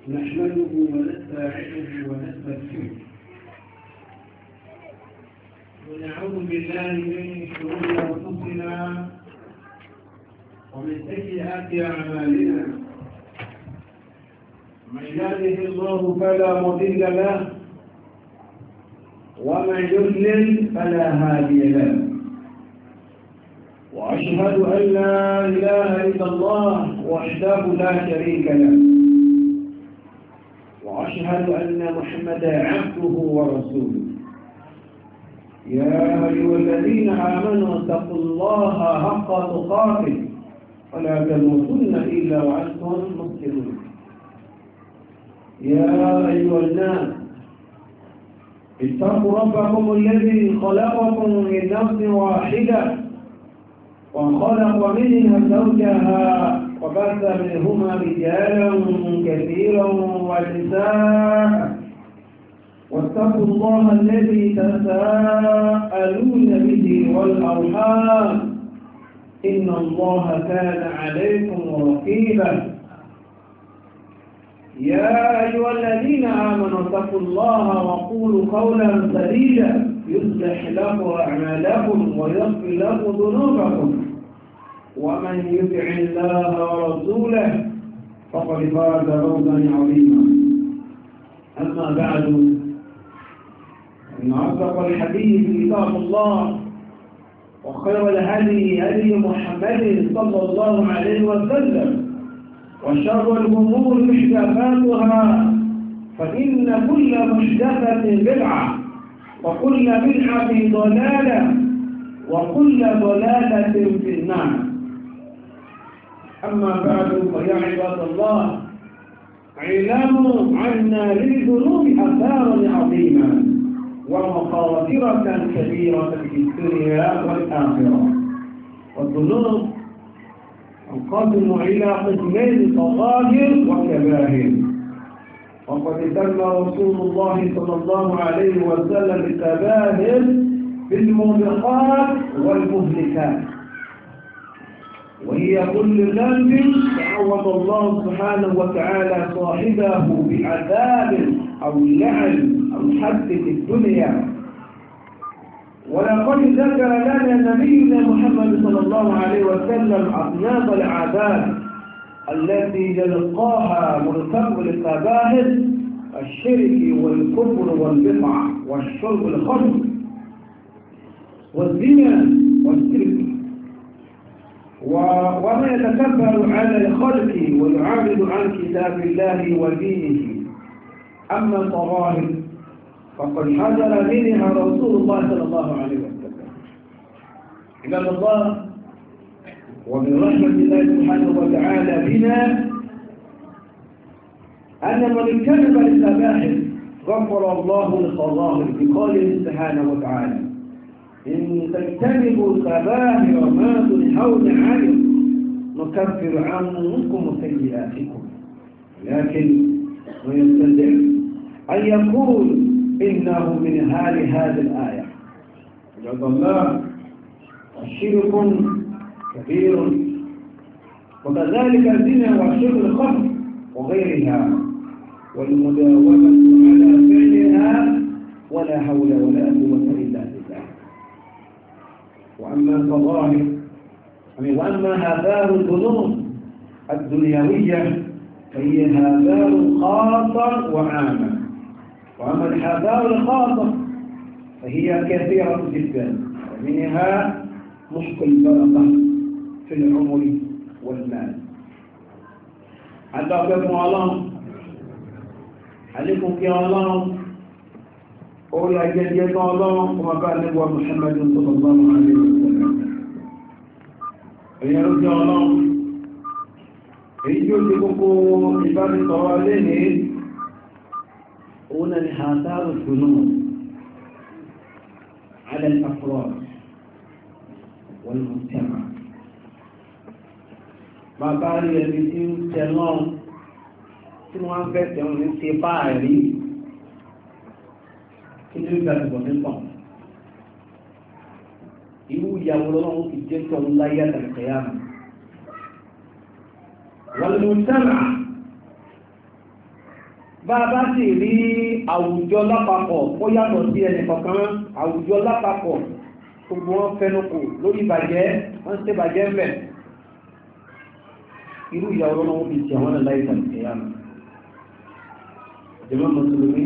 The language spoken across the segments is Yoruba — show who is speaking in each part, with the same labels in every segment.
Speaker 1: نحمده ونستعينه ونستغفره ونعوذ بالله من شرور انفسنا ومن سيئات اعمالنا. من يهده الله فلا مضل له ومن يضلل فلا هادي له، وأشهد أن لا إله إلا الله وحده لا شريك له، وأشهد أن محمدا عبده ورسوله. يا أيها الذين آمنوا اتقوا الله حق تقاته ولا تموتن إلا وأنتم مسلمون. يا أيها الناس اتقوا ربكم الذي خلقكم من نفس واحدة وخلق منها زوجها وبث منهما رجالا كثيرا ونساء، واتقوا الله الذي تساءلون به والأرحام إن الله كان عليكم رقيبا. يا أيها الذين آمنوا اتقوا الله وقولوا قولا سديدا يصلح لكم أعمالكم ويغفر لكم ذنوبكم، ومن يطع الله ورسوله فقد فاز فوزا عظيما. أما بعد، إن أصدق الحديث كتاب الله، وخير الهدي هدي محمد صلى الله عليه وسلم، وشر الأمور محدثاتها، فإن كل محدثة بدعة، وكل بدعة ضلالة، وكل ضلالة في النار. أما بعد، فيا عباد الله، اعلموا أن للذنوب آثارا عظيمة ومخاطرة كبيرة في الدنيا والآخرة. والذنوب تنقسم إلى قسمين: صغائر وكبائر. وقد سمى رسول الله صلى الله عليه وسلم الكبائر بالموبقات والمهلكات، وهي كل ذنب تعوض الله سبحانه وتعالى صاحبه بعذاب أو لعن أو حد في الدنيا. ولقد ذكر لنا نبينا محمد صلى الله عليه وسلم أصناف العذاب التي يلقاها مرتكب الكبائر: الشرك والكفر والبدعة والشرب الخمر والزنا والسرقة وما يتكبر على الخلق ويعارض عن كتاب الله ودينه. أما الطواهر فقد حذر منها رسول الله صلى الله عليه وسلم. عباد الله، ومن رحمة الله سبحانه وتعالى بنا أن من اجتنب الكبائر غفر الله الخظائر، بقوله سبحانه وتعالى: إن تجتنبوا الكبائر ما تنهون عنه نكفر عنكم سيئاتكم. لكن ويستدعي أن يقول إنه من هذه الآية. عباد الله، الشرك كبير، وكذلك الزنا وشرب الخمر وغيرها، والمداومة على فعلها ولا حول ولا قوة إلا بالله. وأما الظواهر وأما آثار الذنوب الدنيوية فهي آثار خاصة وعامة. وأما الآثار الخاصة فهي كثيرة جدا، ومنها محق البركة في العمر والمال. أتقكم الله عليكم يا الله، أولى جديد الله وما كان نبوة محمد صلى الله عليه وسلم. يا رب يا الله، يجوز لكم عبادة طوالين هنا آثار الذنوب على الأفراد والمجتمع. ما قال يبتين سلام سنوان فتن سفاري كنت يبقى بطنطا يقول يا ولو في جنة الله يد القيامة. والمجتمع bá bá sì rí àwùjọ lápapọ̀ ó yàtọ̀ sí ẹnì kọ̀ọ̀kan àwùjọ lápapọ̀ gbogbo wọn fẹnukò lórí ìbàjẹ́ wọ́n ṣe bàjẹ́ mẹ́ irú ìyàwó náà wọ́n fi jẹ àwọn ẹ̀láì ìtàkìyà jẹ́mọ́ mùsùlùmí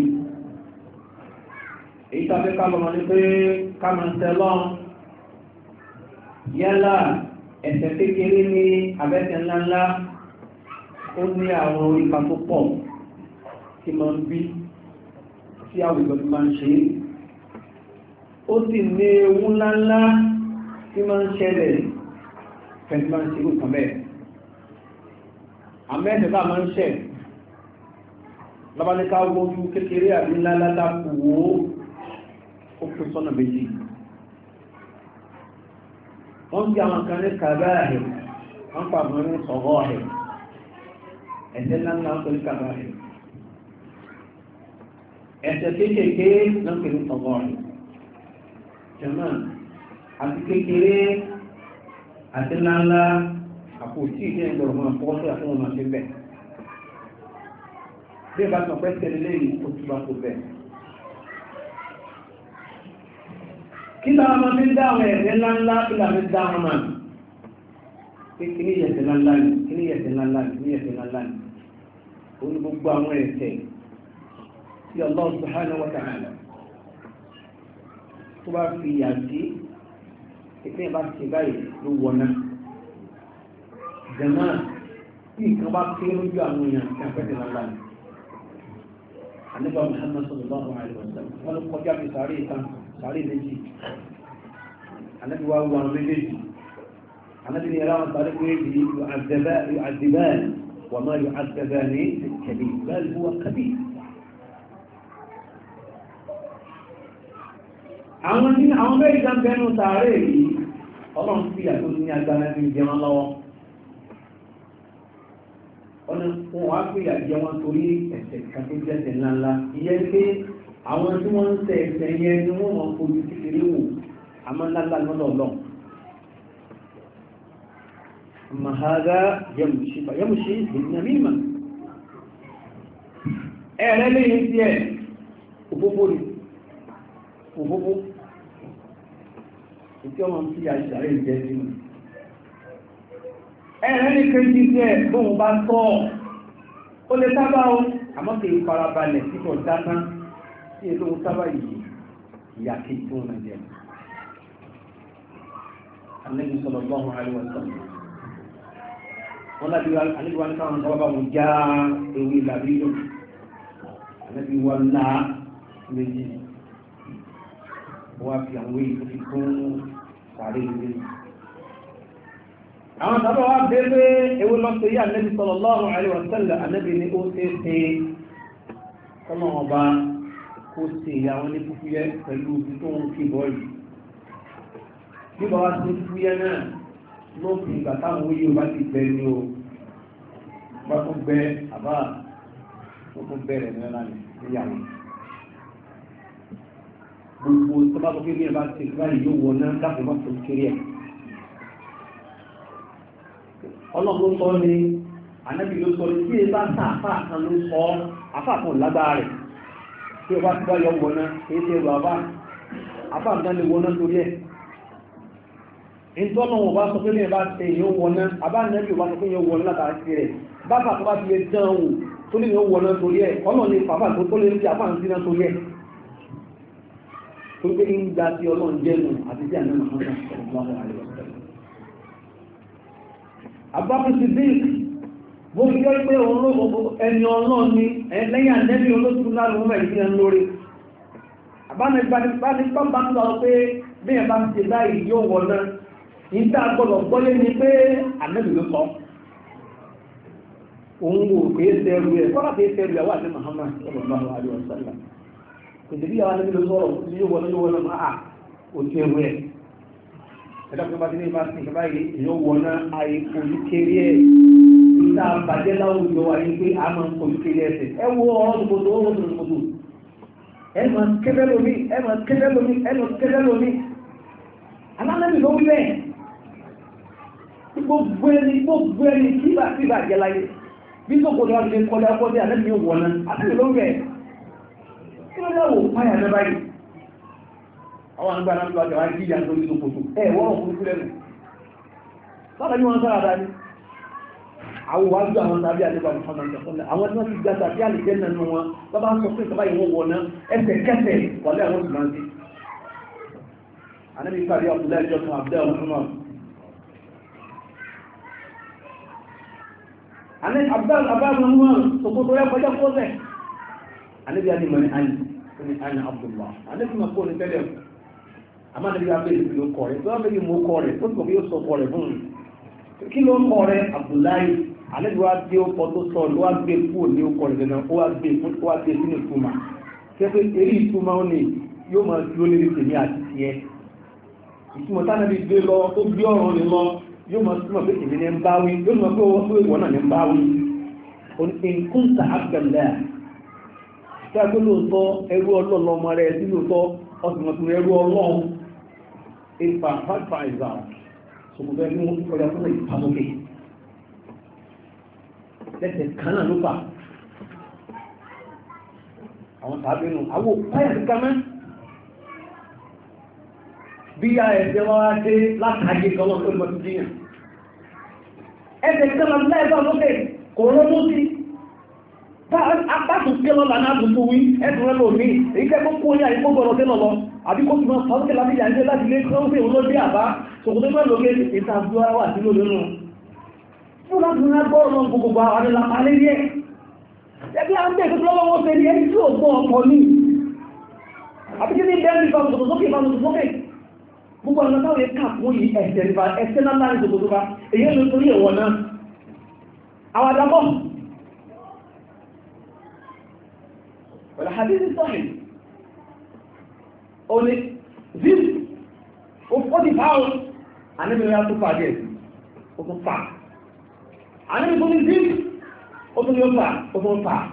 Speaker 1: èyí tàbí kálọ̀mọ́ ní pé kámọ̀ tẹ́lọ́ yálà ẹ̀ṣẹ̀ kékeré ní abẹ́ṣẹ̀ ńláńlá ó ní àwọn orípa tó pọ̀ tí máa ń bí tí àwùjọ tí máa ń ṣe ó sì ní ewu ńláńlá tí máa ń ṣẹlẹ̀ fẹ́ntí máa ń ṣe irú kan bẹ́ẹ̀ àmẹ́ẹ̀dẹ̀ bá máa ń ṣẹ̀ lọ́báníká wójú kékeré àbí ńláńlá dákù wó ó pín sọ́nà méjì wọ́n bí àwọn kan ní kàbáàhẹ̀ wọ́n pàbọ̀ ní sọ̀gọ́ọ̀hẹ̀ ẹ̀ṣẹ̀ ńláńlá ń pè ní kàbáàhẹ̀ ẹ̀ṣẹ̀ kéékèèké náà pè ní sọ̀gọ́ọ̀hẹ̀ jẹ́mọ́ àti kékeré àti ńláńlá àpòtí ìdí ẹgbẹ̀rún máa fọwọ́ sí àti wọn máa ṣe bẹ́ẹ̀ bí ìbá sọ pé tẹ̀lé lẹ́yìn ó túbà tó bẹ́ẹ̀. kí lára máa fi ń dá àwọn ẹ̀ṣẹ̀ ńláńlá kí lára fi ń dá wọn máa pé kí ní ẹ̀ṣẹ̀ ńláńlá ni kí ní ẹ̀ṣẹ̀ ńláńlá ni kí ní ẹ̀ṣẹ̀ ńláńlá ni ó ní gbogbo àwọn ẹ̀ṣẹ̀ tí Allah subhanahu wa ta'ala tó bá fi ìyà sí ìpín bá ti báyìí ló wọná jẹ̀mọ́ tí nǹkan bá kéré lójú àwọn èèyàn kí wọ́n fẹ́ẹ́ lọ́la ni àníbà Muhammad sallallahu alaihi wasallam wọn ló kọjá bí sàárè kan sàárè méjì ànábi wá wọ àwọn méjèèjì ànábi ní ẹ̀rọ àwọn sàárè méjì yóò àdìbẹ́ẹ̀ wà má yóò àdìbẹ́ẹ̀ ní kẹ̀bí bẹ́ẹ̀ ló wà kẹ̀bí. àwọn méjì kan bẹnu sàárè yìí ọlọ́run fi àtò ní agbára ní ìjẹun lọ́wọ́ ọ̀nà wọn wá pè àjẹ wọn torí ẹ̀ṣẹ̀ kan tó jẹ́ ẹ̀ṣẹ̀ ńláńlá ìyẹn pé àwọn tí wọ́n ń ṣe ẹ̀ṣẹ̀ yẹn ni wọ́n mọ̀ fojú kékeré wò àmọ́ ńláńlá lọ́dọ̀ ọlọ́run mahada yamushi ìdínàmímà ẹ̀rẹ́ lẹ́yìn tí ẹ̀ òfófó ni òfófó ìtí ọmọ tí a ṣàrẹ́ ìjẹ́ sínú ẹ̀rẹ́ ní kéjì jẹ́ bóhun bá tọ́ ó lè sábà ó àmọ́ kí farabalẹ̀ títọ̀ dáná sí èlò sábà yìí ìyà kejì tó rẹ̀ jẹ́ Ànábì sallallahu alaihi wasallam wọ́n lábí Ànábì wa ní káwọn sábà wọn já ewé làbílò Ànábì wa ńlá méjì wọ́n fi àwọn èyí tó fi kún sàárè ilé àwọn sábà wá bẹ́ẹ̀ ewu lọ́sọ̀ yí Ànábì sallallahu alaihi wasallam Ànábì ní ó ṣe kọ́nà ọba kó ṣe àwọn ní fúfúyẹ́ pẹ̀lú ibi tó ń fi bọ́ yìí bí bá wá sí fúfúyẹ́ náà ló fi ìgbà táwọn oyè bá ti bẹ ní o bá tó bẹ àbá tó tó bẹ̀rẹ̀ náà níyàwó gbogbo tó bá tó kéde bá ti báyìí yóò wọ náà dákùn bá tó kéré ẹ̀ ọlọ́run sọ ní Ànábì ló sọ tí ẹ bá sá àfáà kan ló sọ àfáà kan lágbára rẹ̀ tí ẹ bá ti bá yọ wọ náà èyí tí ẹ lọ àfáà nǹkan lè wọ náà torí ẹ̀ ìtọ́nà wọn bá sọ pé ní ẹ bá ṣe èyàn wọ náà àbá Ànábì bá sọ pé èyàn wọ náà látara sí rẹ̀ bá fà tó bá ti lè dán wò tó lè yàn wọ náà torí ẹ̀ ọlọ́run lè fà tó lè fi àfáà sí náà torí ẹ̀ tó pé ń gba sí ọlọ́run jẹ́nu àti sí àná Abubakar Siddiq bó jẹ́ pé ẹni ọlọ́run ní ẹlẹ́yìn ànẹ́bí olóṣù láàrin ọmọ ìdíyàn lórí àbánẹ́gbà ń lọ pé bí ẹ bá ń ṣe báyìí yóò wọ náà ní tá a gbọ́dọ̀ gbọ́lé ni pé ànẹ́bí ló sọ òun wò pé ṣẹrù ẹ̀ kọ́lá pé ṣẹrù ìyàwó àti Muhammad sallallahu alaihi wasallam kò sí bí ìyàwó ànẹ́bí ló sọ̀rọ̀ yóò wọ náà máa ò ṣẹrù ẹ̀ ẹ̀dọ́gbọ́n bá ti ní ìbá sí ìjọba yìí èèyàn wọ̀ná àìkò ní kéré ẹ̀ ìta bàjẹ́ láwùjọ wà ní pé a máa ń kò ní kéré ẹ̀sẹ̀ ẹ wo ọ̀rọ̀ tòkòtò owó tòkòtò ẹ máa kéré lómi ẹ máa kéré lómi ẹ máa kéré lómi alánàbì ló wí bẹ́ẹ̀ gbogbo ẹni kí bá jẹ́ láyé bí sọ́kò tó wá ti kọjá kọjá àlẹ́bí yóò wọ̀ náà àti ìlọ́gbẹ̀ kí ló dáwò páyà náà báyìí àwọn àgbà náà lọ́jọ́ wá jíjà nítorí sọ́kò tó wọ́n fún sílẹ̀ nù sábà ní wọn sára dájú àwọn wájú àwọn tàbí àdébà Muhammad sọ́lá àwọn tí wọ́n ti gbà tàbí àlejẹ́ nínú wọn bábá ń sọ pé ìtọ́bá ìwọ̀n wọ̀ náà ẹsẹ̀ kẹsẹ̀ wọlé àwọn ìsìnkú náà ànábì pàdé Abdullahi jọ fún Abdullahi Muhammad ànábì Abdullahi Muhammad sọ̀kọ́ tó yẹ kọjá kọ́sẹ̀ ànábì àti mọ̀ ní àní Abdullahi ànábì máa kó ní tẹ́lẹ̀ àmọ́ ànábì abẹ́rẹ́ ìlú kọ̀ rẹ̀ tó wá bẹ́ẹ̀ mú kọ̀ rẹ̀ tó sọ pé yóò sọ kọ̀ rẹ̀ fún un kí ló ń kọ̀ rẹ̀ Abdullahi ànábì wá gbé ọkọ̀ tó sọ ló wá gbé kúrò ní ọkọ̀ rẹ̀ gẹ́gẹ́ ó wá gbé sínú ìtumà kẹ́fẹ́ eré ìtumà ó ní yóò máa dúró lórí tèmi àti tiẹ̀ ìtumọ̀ tánàbí gbé lọ tó gbé ọ̀rọ̀ ní lọ yóò máa túnmọ̀ pé èmi ní ń bá wí yóò máa pé owó tó ìwọ̀n náà ní ń bá wí ìkúntà àgbẹ̀lẹ̀ tí a gbé lóòótọ́ ẹrú ọlọ́lọ́ ọmọ rẹ̀ sí lóòótọ́ ọ̀sùnmọ̀tún ẹrú ọlọ́run ìfà fàfà ìzà ṣòkòtò ẹni wọn kọjá fún ìpamọ́kè lẹ́sẹ̀ kan náà ló fà àwọn tàbí nù àwọn páyà ti ká mẹ́ bí i ẹ̀ẹ́sẹ̀ wá dé látàgé kọlọ́ tó lọ sí jíyàn ẹ̀ẹ́sẹ̀ kọlọ́ lẹ́ẹ̀bá lókè kò rọ́mú sí apáṣù kẹlọ́ lànà àbùkù wí ẹ̀sùn rẹ̀ lòmí èyí tẹ́ kó kó ní àyíkó gbọ́rọ̀ tẹ́lọ̀ lọ àbí kó túnmọ̀ sọ́ọ́kẹ́ láti yà ń jẹ́ láti lé kọ́ńsẹ̀ olóde àbá ṣòkòtò mẹ́ lókè ìtàbí wà sí lóde nù fún láti ní agbọ́rọ̀ lọ gbogbo àwọn ìlàpá lé yẹ ẹgbẹ́ à ń bẹ̀ tó lọ́wọ́ wọn fẹ́ ní ẹni tí ò gbọ́ ọkọ̀ ní àbí kí ní bẹ́ẹ̀ ní ìfàmùsọ̀ sókè gbogbo ọ̀nà táwọn ẹ̀ka fún yìí ẹ̀sẹ̀ nípa ẹ̀sẹ̀ náà láàrin gbogbo bá èyí ló torí ẹ̀wọ̀n náà àwọn àdámọ́ pẹ̀lú hadith sọ́hìn ó ní zip ó ti fà ó àníbìnrin á tó fà díẹ̀ ó tún fà àníbìnrin tó ní zip ó tún ní ó fà ó tún fà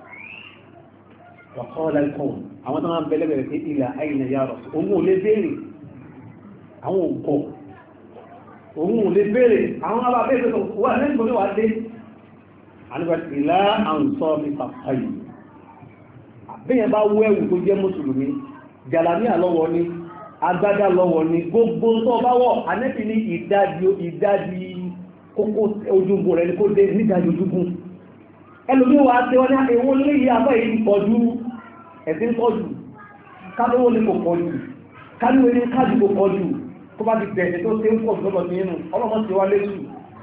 Speaker 1: wàkọ́ lẹ́kọ̀ọ́ àwọn tó máa ń bẹ̀lẹ̀ bẹ̀rẹ̀ sí ilẹ̀ àìyàn yàrá òun ò lè béèrè àwọn òkọ̀ òun ò lè béèrè àwọn abábẹ́ẹ̀ẹ́ wà lẹ́gbọ́n ní wà dé alìbàtí ìlà àǹsọ́ ní pàpàyì bẹ́yẹn bá wọ́ ẹ̀wù tó jẹ́ mùsùlùmí jàlámíà lọ́wọ́ ní agbádá lọ́wọ́ ní gbogbo tó bá wọ̀ anẹ́bì ní ìdájí kókó ojúgun rẹ̀ ní kó dé nídájí ojúgun ẹlòmí wà á tẹ́ wọ́n ní èwo lé yìí abẹ́ yìí pọ̀jù ẹ̀sìn pọ̀jù kálówó ní kò pọ̀jù kálówó ní kájú kò pọ̀jù tó bá ti bẹ̀rẹ̀ tó tẹ́ ń pọ̀ lọ́lọ́ sí inú ọlọ́mọ ti wá lẹ́sù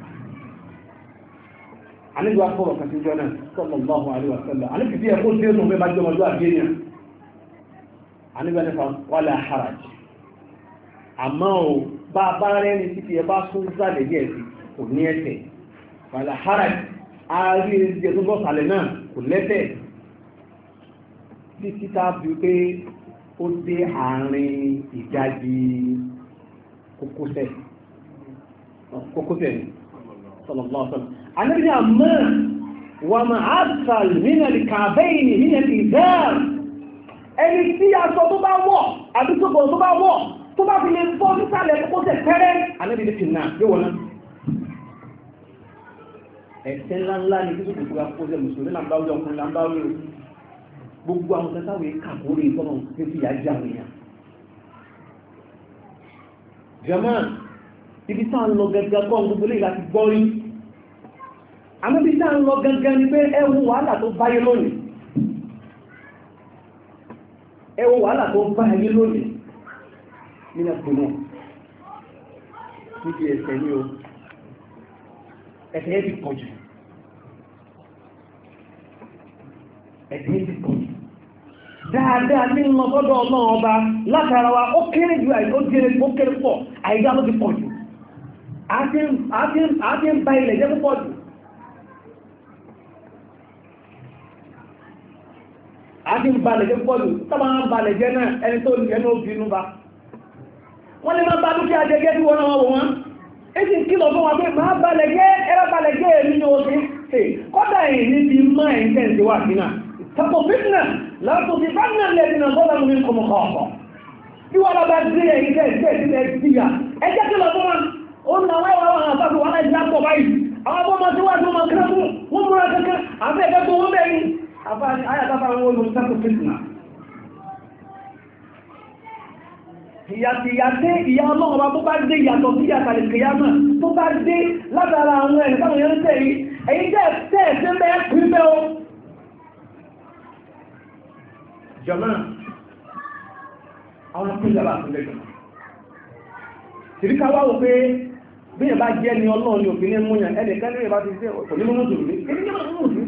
Speaker 1: àníbi wá fọ́rọ̀ kan sí jọ náà sallallahu alaihi wasallam àníbi bí ẹkọ́ tí ó nù mẹ́bàá jọmọ ló àgbéyàn àníbi ẹni wala haraj àmọ́ ò bá bá rẹ̀ ní títí ẹ bá sún sálẹ̀ díẹ̀ sí kò ní ẹsẹ̀ wala haraj ààrí ẹsẹ̀ tó bọ́ sálẹ̀ náà kò lẹ́sẹ̀ títí tá bí pé ó dé àárín ìdajì kókósẹ̀ ni sallallahu alaihi wasallam àníbi àmọ́ wà máa àtàl nínú ìkàbẹ́yìn nínú ìdáàr ẹni tí aṣọ tó bá wọ̀ àbí tókò tó bá wọ̀ tó bá fi lè fọ́ nísàlẹ̀ kókósẹ̀ pẹ́rẹ́ àníbi ní fìnnà yóò wọ́n náà ẹ̀ṣẹ̀ ńláńlá ní kíkò tó bá kókósẹ̀ mùsùlùmí làmbáwí ọkùnrin làmbáwí gbogbo àwọn tẹ́tàwé kàkórí ìtọ́nà tó fi yà já wìyàn jẹ́mọ́ ibi tá ń lọ gẹ́gẹ́ kọ́ gbogbo lè láti gbọ́rí àmọ́ ibi tá ń lọ gẹ́gẹ́ ni pé ẹwù wàhálà tó báyé lónìí nínú ẹ̀kùnmọ́ níbi ẹ̀sẹ̀ ní o ẹ̀sẹ̀ yẹ́ ti pọ̀jù dáadáa ní ọmọ ọdọ́ ọlọ́run ọba látara wa ó kéré jù ó kéré pọ̀ àìdá ló ti pọ̀ jù àti ń ba ilẹ̀ jẹ́ púpọ̀ jù àti ń ba ilẹ̀ jẹ́ púpọ̀ jù tọ́bà ń ba ilẹ̀ jẹ́ náà ẹni tó nìyẹn ní obìnú ba wọ́n lè máa bá dúkìá jẹ́gẹ́ tí wọ́n náà wọ́n wọ́n èsì kìlọ̀ fún wa pé máa ba ilẹ̀ jẹ́ ẹ̀rọ ba ilẹ̀ jẹ́ èmi ní oṣù kọ́dà èyí ní ti máa ń tẹ̀sí wà sí náà tàbí fitna látò ti bá náà lẹ́dínà bọ́lá mú ní kọmọ kọ̀ọ̀kọ̀ bí wọ́n bá dé ẹ̀yìn tẹ́ ìdíyà ẹjẹ́ kí lọ fún wọn ó ń náwó ẹwà wọn àbábí wọn láti lápọ̀ báyìí àwọn ọmọ tí wọ́n máa kírá fún wọ́n múra kankan àfẹ́ ẹ̀fẹ́ tó wọ́n bẹ̀rẹ̀ ayàtàfà wọn olùsẹ́kù fìtìnà ìyàtẹ́ ìyá ọlọ́ọ̀bá tó bá dé ìyàtọ̀ sí ìyàtàlẹ̀ kìyàmà tó bá dé látara àwọn ẹ̀rẹ̀ táwọn yẹn ń tẹ̀rí èyí tẹ́ ẹ̀sẹ̀ bẹ́ẹ̀ pín bẹ́ o jọmọ́ àwọn pínlẹ̀ àtúnlẹ̀ jọmọ́ tìríká wá wò pé bí ẹ̀ bá jẹ́ ni ọlọ́run ní òfin ní múyàn ẹnìkan ní ìbá ti ṣe òní mùsùlùmí èyí ní mùsùlùmí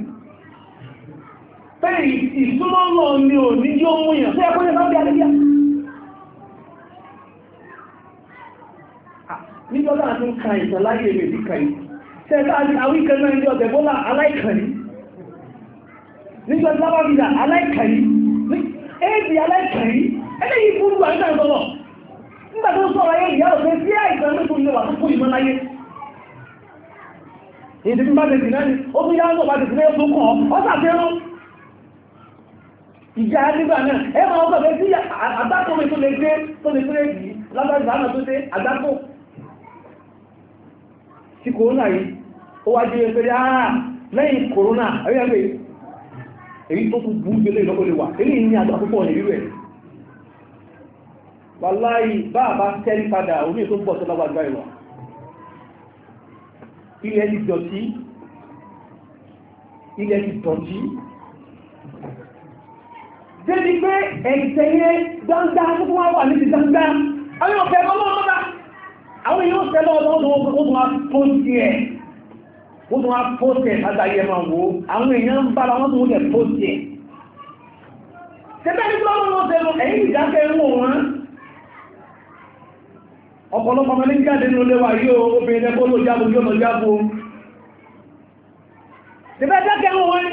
Speaker 1: bẹ́ẹ̀ ìsúnmọ́ náà ni ò ní yóò múyàn tó yẹ kó yẹ bá bí alẹ́bíà níjọ́lá àti ń ka ìtàn láyé èrè ìdíkà yìí tẹ́lá àwíkẹ́ náà ní ọ̀tẹ̀ bọ́lá aláìkàní níjọ́ lábábídà aláìkàní éèdì aláìkàní ẹlẹ́yìn fún ìgbà nígbà ìtọ́lọ̀ nígbà tó sọ̀rọ̀ ayé ìyá òfin sí àìsàn ní fún ìlọ́wà tó kú ìmọ̀ láyé èdè bí bá tẹ̀sì náà ni ó fi yáwó bá tẹ̀sì náà tó kàn ọ́ sàfẹ́rún ìjà nígbà náà ẹ máa ọkọ̀ fẹ́ sí àdákò mi tó lè gbé tó lè gbé yìí lábábídà náà tó dé àdákò tí kòrónà yìí ó wájú ẹgbẹ̀rẹ̀ àà lẹ́yìn kòrónà ẹgbẹ̀rẹ̀ èyí tó kú bú gbélé lọ́kọ́lẹ̀ wà èyí ní àgbà púpọ̀ ní rírẹ̀ wàláhì bá bá tẹ́rí padà omi tó bọ̀ tó lágbàgbà ìwà ilẹ̀ ti dọ̀tí débi pé ẹ̀ìtẹ̀yẹ gbangba tó wá wà ní ti gbangba àwọn ọ̀fẹ́ ọlọ́ọ̀lọ́dá àwọn èèyàn tẹ́lọ́ ọdún ó tún wá pósì ẹ̀ látàrí ẹmà wo àwọn èèyàn ń bára wọ́n tún lẹ̀ pósì ẹ̀ tẹ́bẹ́ ní lọ́wọ́ wọ́n tẹ́lọ ẹ̀yìn ìdákẹ́ ń wò wọ́n ọ̀pọ̀lọpọ̀ ọmọ ní jáde ní olówà yóò obìnrin ẹgbẹ́ olójábò yóò lọ jábò tẹ́bẹ́ dákẹ́ ń wò wọ́n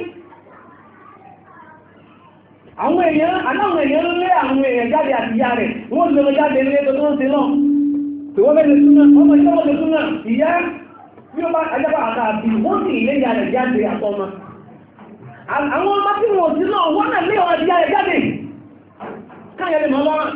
Speaker 1: àwọn èèyàn lé àwọn èèyàn jáde àti ìyá rẹ̀ wọ́n lọ jáde ní ẹgbẹ́ tó ń ṣe náà ìwọ́n bẹ́ẹ̀ súnmọ́ ọmọ ìjọba lè súnmọ́ ìyá bí ó bá ajábá àtàbí wọ́n sì ilé ìyá rẹ̀ jáde àtọ́mọ àwọn ọmọ tí wọ́n sí náà wọ́n náà lé ọ̀rọ̀ ìyá rẹ̀ jáde káyẹ̀ lè mọ́ lọ́rọ̀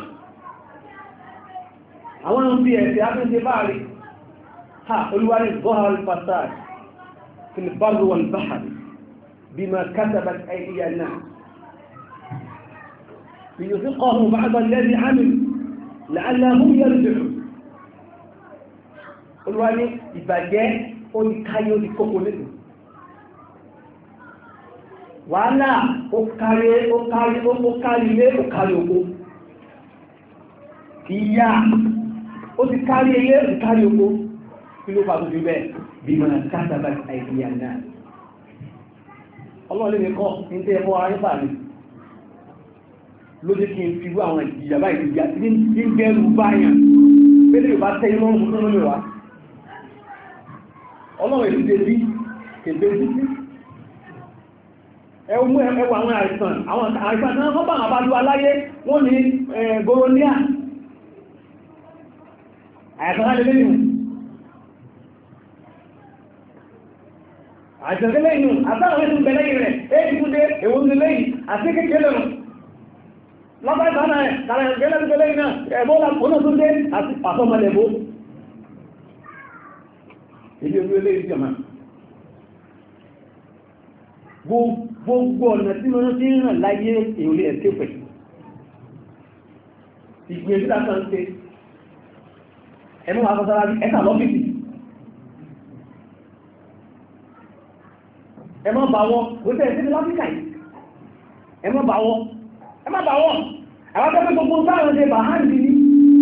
Speaker 1: àwọn ohun bí ẹ̀sẹ̀ afẹ́sẹ̀ bá rí ha olúwarí zọ́hàrí fasad filibaru wọn báhàrí bí ma kásàbà ẹ̀yà náà ليذيقهم بعض الذي عملوا لعلهم يرجعون olúwa ní ìbàjẹ́ ó ní káyé ó ní kókó nínú wàhálà ó kárí ilé ó kárí oko ìyá ó ti kárí ilé ó ti kárí oko kí ló fàtó fi bẹ́ẹ̀ bí mọ̀ kásábà àìdíyà náà ọlọ́run lè ní kọ́ ní tẹ́ ẹ̀kọ́ ara nípa mi ló jẹ́ kí n fi wá àwọn ìjìyàbá ìdíyà tí ń gẹ́rù báyàn pẹ́lú ìbá tẹ́ inú ọmọ fún mẹ́wàá ọlọ́run ìdíje bí kèdè títí ẹwà àwọn àìsàn tí wọ́n bá àwọn abájú aláyé wọ́n ní goronia àìsàn alẹ́lẹ́yìn àìsàn lẹ́yìn àtàwọn ẹ̀sùn bẹ̀lẹ́yìn rẹ̀ èyí tún dé èwọ́n lẹ́yìn àti kékeré rẹ̀ lọ́pàá náà kàrẹ̀ gẹ́lẹ́gbẹ̀lẹ́yìn náà ẹ̀bọ́lá ọ̀nà tún dé àti àtọ́mọlẹ̀bó ilé orí ilé ìjọmá gbogbo ọ̀nà tí wọ́n ti ràn láyé ìròlé ẹ̀kẹ́ pẹ̀ ìgbìyànjú látọ̀ ń tẹ́ ẹmú afọ́sára bí ẹ̀ta lọ́fíìsì ẹmọ́ bà wọ́n kò tẹ́ ẹ̀sẹ́ láfíkà yìí ẹmọ́ bà wọ́n àwọn tẹ́lẹ̀ gbogbo sáàrùn ṣe bà hàn ní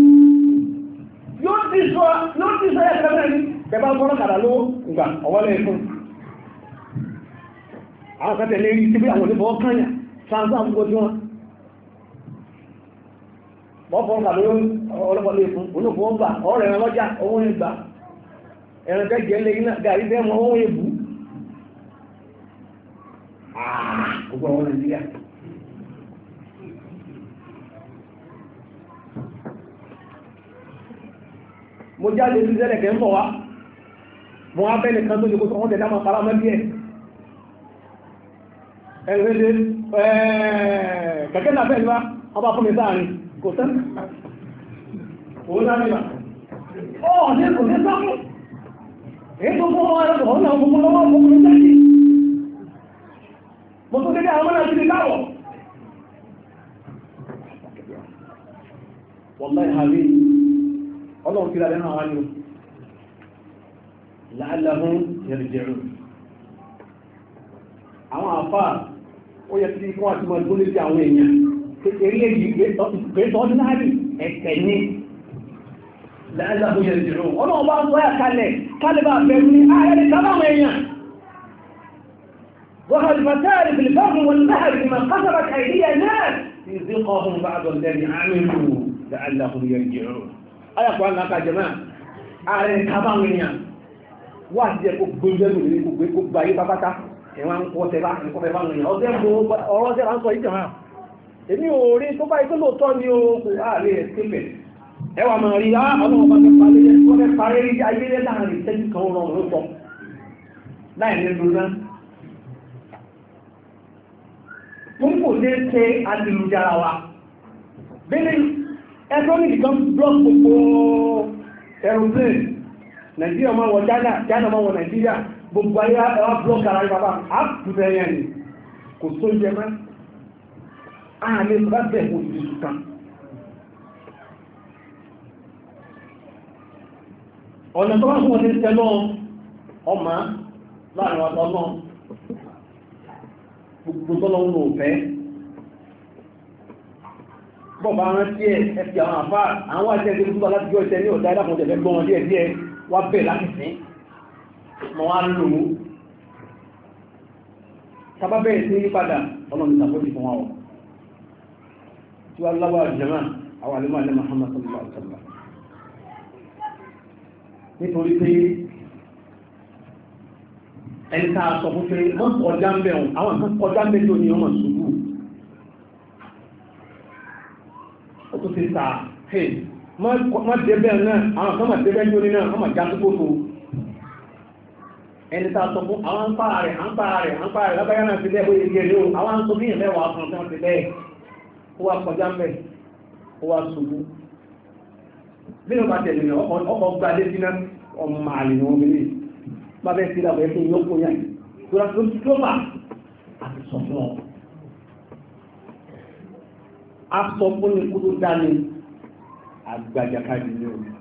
Speaker 1: yóò ti sọ ẹ̀kẹ́ ní bẹ̀bá gbọ́nà kàdà ló gbà ọwọ́lẹ̀ fún àwọn kẹtẹ̀ lè rí tí bí àwọn olùfọ́ kányà sáńsá gbogbo tí wọ́n bọ́fọ́ kàdà ló ọlọ́pọ̀lẹ̀ fún olùfọ́ gbà ọ̀rẹ̀ ẹ̀rọ lọ́jà owó ń gbà ẹ̀rọ tẹ́jẹ́ lè iná gàrí tẹ́ mọ́ owó ebú gbogbo ọwọ́ Nàìjíríà mo jáde ní ìrẹ́lẹ̀kẹ́ ń bọ̀ wá mọ́ abẹ́lẹ̀ kan tó lè kó sọ wọ́n tẹ̀lá máa fara mọ́ díẹ̀ ẹ̀rẹ́dẹ́ kẹ̀kẹ́ náà fẹ́ ìwá ọba fún mi sáàrin kò tẹ́ òun náà nígbà ọ̀ ní kò ní sọ́kù èyí tó fún ọ̀nà gbogbo lọ́wọ́ gbogbo jáde mo tó dédé àwọn náà ti di láwọ̀ wọ́n láì hàrí ọlọ́run fi lálẹ́ náà wá ní o láàlàhún yẹ̀rìjẹ̀rù àwọn àfáà ó yẹ kí wọ́n àti máa gbólé sí àwọn èèyàn eré èyí gbẹ́tọ́ ordinary ẹ̀kẹ́ ní láàlàhún yẹ̀rìjẹ̀rù ọlọ́run bá ń sọ ẹ̀ kalẹ̀ bá bẹ̀rù ní ààrẹ kábàwọn èèyàn وهل المسارف البر والبحر بما قصبت أيدي الناس يذيقهم بعض الذي عملوا لعلهم يرجعون أيها أخواننا يا جماعة ààrẹ kábàwọn èèyàn wà jẹ́ kó gbóngbẹ́rù ní kó gbà yí pápátá ẹ̀wọ̀n kọ́ tẹ́bá ẹ̀kọ́ fẹ́ báwọn èèyàn ọ̀rọ̀ tẹ́bá ń sọ ìjọba èmi ò rí tó bá ikú lóòótọ́ ní oòkú ààrẹ ẹ̀sìnkẹ̀ ẹwà máa rí àwọn ọmọ fẹ́ parí rí ayé rẹ̀ láàrin ìṣẹ́jú kan rọrùn ló sọ láì nínú náà fún kò lè ṣe àtìlújára wa bẹ́ẹ̀ ẹ̀tọ́nìkì kan block gbogbo aeroplane Nàìjíríà máa wọ China máa wọ Nàìjíríà gbogbo ayé ẹwà block ara rí bàbá àpùfẹ́ yẹn ni kò tó jẹ mẹ́ ààrẹ bá bẹ̀ kò sí ṣùkan ọ̀nà tó wá fún ọdún tẹ́lọ́ ọmọ láàrin ọ̀tọ̀ náà gbogbo tọ́lọ́ ń lò fẹ́ bọ́ọ̀bá rántí ẹ̀fì àwọn àfá àwọn àti ẹgbẹ́ tó bá láti jọ ìtẹ́ ní ọ̀dá ìdápọ̀ tẹ̀fẹ́ gbọ́n díẹ̀ díẹ̀ wá bẹ̀ láti sín mọ́ wá lò ó sábà bẹ̀rẹ̀ sí yípadà ọlọ́run ìsàkójì fún wa ọ̀ tí wá lábà jẹ́mà àwọn alẹ́mọ̀ alẹ́ Muhammad sallallahu alaihi wasallam nítorí pé ẹni tá a sọ fún pé wọ́n kọjá ń bẹ̀ wọn àwọn kan kọjá ń bẹ̀ tó ní ọmọ ṣubú ó tó ti ta hey má débẹ̀ náà àwọn kan má débẹ̀ ní orí náà wọ́n má já tó kó tó ẹni tá a sọ fún àwọn ń pààrà rẹ̀ lábáyá náà fi lẹ́bọ̀ ìgbé rí o àwọn ń sọ bí ìmẹ́wàá fún ọ̀tọ́ ti bẹ́ẹ̀ ó wá kọjá ń bẹ̀ ó wá ṣubú bí wọ́n bá tẹ̀lé ní ọkọ̀ gba dé sínú ọmọ àlè ní wọ́n mílì bá bẹ́ẹ̀ sí ìdàbọ̀ ẹ̀kọ́ ìyókù yẹn tó rà tó bà àti sọ fún ọ a sọ fún ní kúrò dání àgbàjàkadì ní omi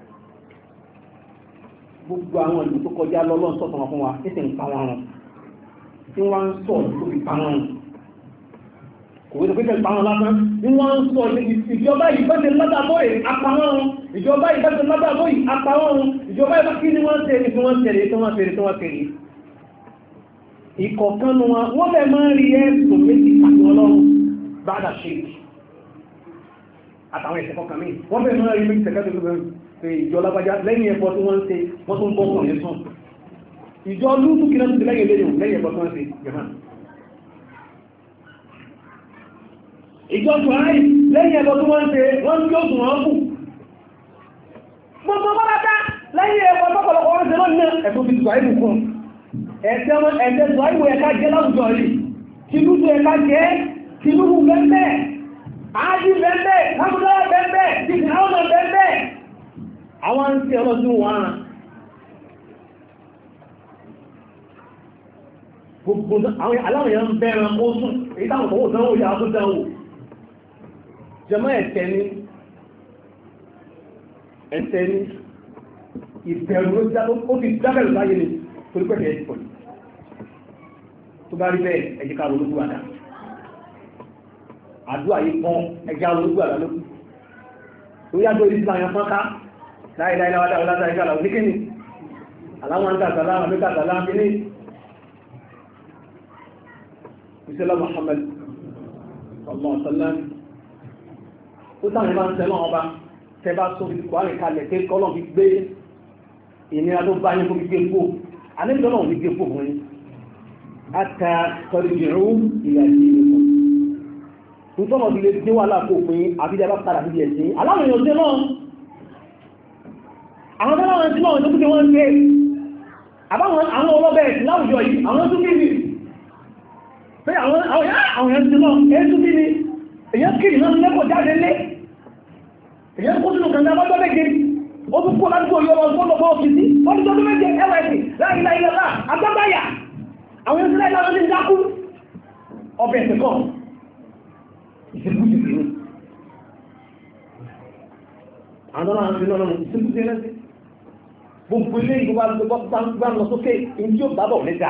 Speaker 1: gbogbo àwọn ìlú tó kọjá lọ́lọ́ sọ̀tọ̀ wọn fún wa títí ń pa wọn tí wọ́n ń sọ tó fi pa wọn kò wé tó pé pa wọn lásán ní wọ́n ń sọ ìjọba ìbẹ́sẹ̀ lọ́dàbọ̀ yìí apá wọn ìjọba ìbẹ́sẹ̀ lọ́dàbọ̀ yìí apá wọn ìjọba ìbá kí ni wọ́n tẹ̀lé tí wọ́n tẹ̀lé tí wọ́n tẹ̀lé tí wọ́n tẹ̀lé ìkọ̀kan wọn bẹ̀ máa ń rí ẹ̀sùn méjì àti ọlọ́run bá dà ṣe àtàwọn ẹ̀sẹ̀ kọkàn mí wọ́n bẹ̀rẹ̀ mọ́ rí méjì tẹ̀kẹ́ tó bẹ̀rẹ̀ pé ìjọ lágbàjá lẹ́yìn ẹ̀bọ tí wọ́n ń ṣe wọ́n tún bọ́ kùnrin sùn ìjọ lútù kí náà ti lẹ́yìn lẹ́yìn ẹ̀bọ tí wọ́n ṣe jẹ̀mọ́ ìjọ tùwárí lẹ́yìn ẹ̀bọ tí wọ́n ń ṣe wọ́n tí ó sùn wọ́n kù gbogbo bọ́láta lẹ́yìn ẹ̀bọ tọ́pọ̀lọpọ̀ wọ́n ṣe lọ́nà ẹ̀bọ fi tùwárí fún ẹ̀ẹ́dẹ́ tùwárí ẹ̀ká jẹ́ láwùjọ yìí tìlútù ẹ̀ká jẹ́ tìlútù bẹ́ẹ̀ ààjí bẹ́ẹ̀ lábúdáwà bẹ́ẹ̀ títí àwọn bẹ́ẹ̀ àwọn ń tí ọlọ́dún wọn gbogbo àwọn aláwòyàn ń bẹ́ẹ̀rẹ̀ ó sùn èyí táwọn tọwọ́ dánwò yà tó dánwò jẹmọ́ ẹ̀tẹ́ ní ìbẹ̀rù ó fi dábẹ̀rù láyé ni torípẹ̀tẹ̀ ẹ̀sìpọ̀ tó bá rí bẹ́ẹ̀ ẹ̀jẹ̀ ká ológun àdá àdúrà yìí pọ́n ẹja ológun àdá lókù tó yá tó ìdíkà yẹn fọ́nká láìláìláwádá ọlátà ìgbàlá oníkíní aláwọn ń tàtàlá àmìkàtàlá kíní ìṣẹ́lá Muhammad sallallahu alaihi wasallam ó sáwọn ìbá ń tẹ́lọ́ ọba tẹbá sórí kò àrìn kalẹ̀ pé kọ́lọ̀ fi gbé ìnira tó bá yín kó fi gbé pò àníjọ́lọ̀ fi gbé pò fún yín àtà tọ́lìjìrú ìyàjí ìrìnkù nítorí ọdún lè dé wà láàkó òpin àbídẹ́ bá padà bíbí ẹ̀sìn aláwọn èèyàn dé náà àwọn tẹ́láwọn tí wọ́n tó kúté wọ́n ń gbé àbáwọn àwọn ọlọ́bẹ̀ ẹ̀sìn láwùjọ yìí àwọn tó bíbí pé àwọn èèyàn ti náà èyí tó bíbí èyàn kìrì náà lẹ́kọ̀ọ́ jáde lé èyàn kó sínú kàndà bọ́jọ́ méje ó tún kó ládùúgbò yọ ọgbọ́n lọ́gbọ́n òfìsí ọdún tó méje ẹwẹ̀sì láìláìlá agbábáyà àwọn yóò sílẹ̀ ìlànà ní dákú ọbẹ̀ ẹ̀sẹ̀ kan ìṣẹ́kùsì sí ní àwọn náà ń fi lọ́nà ìṣẹ́kùsì ẹlẹ́sì gbogbo ilé ìgbà gbá lọ sókè ní tí ó bábọ̀ lẹ́ta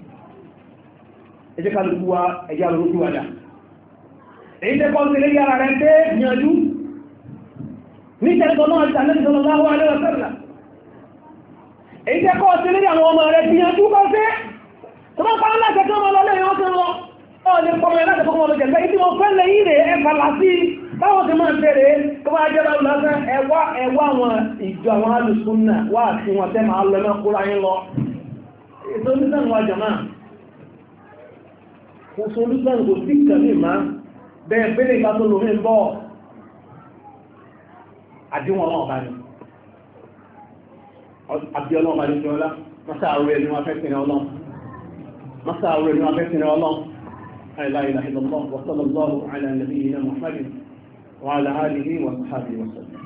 Speaker 1: ẹjẹ́ kálukú wa ẹjẹ́ alórókú wájà èyí tẹ́kọ́ sí ilé yára rẹ̀ pé ìyànjú ní tẹ́lẹ̀kọ́ náà ti àlẹ́ ìṣọ́lọ́ láwọ́ alẹ́wọ̀ sẹ́lẹ̀ èyí tẹ́kọ́ sí ilé àwọn ọmọ rẹ̀ ìyànjú kọ́ sí tó bá pa ńlá kẹ́kọ́ ọmọ lọ́lẹ́ ìwọ́n tí wọ́n ọ̀ lè pọ̀mọ̀ ẹ̀ láti pọ̀mọ̀ lọ́jẹ̀ lẹ́yìn tí wọ́n fẹ́ lẹ́yìn rẹ̀ ẹ̀fà lásì báwọn ti máa ń bẹ̀rẹ̀ tó bá jẹ́ báwọn lásán ẹwà àwọn ìjọ àwọn alùsùnà wà tí wọ́n tẹ́ máa lọ náà kóra yín lọ ètò onísàn wa jàmá kò sọ onísàn kò sí kàmí má bẹ́ẹ̀ bẹ́ẹ̀ ìgbà tó lómi ń bọ̀ àdíwọ̀n náà bá ní àbíọ́lọ́ ọba ní ṣọ́lá mọ́sá àwọ̀ ẹni wọn fẹ́ sinmi ọlọ́run mọ́sá àwọ̀ ẹni wọn fẹ́ sinmi ọlọ́run la ilaha illallah wa sallallahu ala nabiyyina muhammadin wa ala alihi wa sahbihi wa sallam.